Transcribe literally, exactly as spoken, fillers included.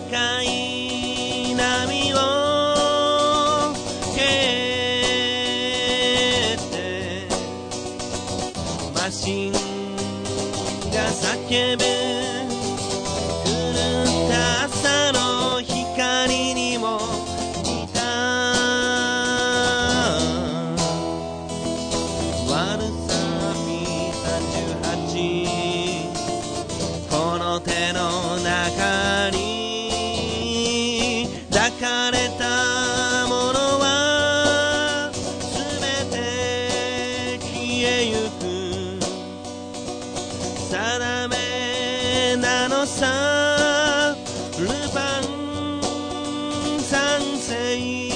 赤い波を蹴ってマシンが叫ぶ狂った朝の光にも似た悪さ ピーさんじゅうはち この手の中に抱かれたものは全て消えゆく定めなのさルパン三世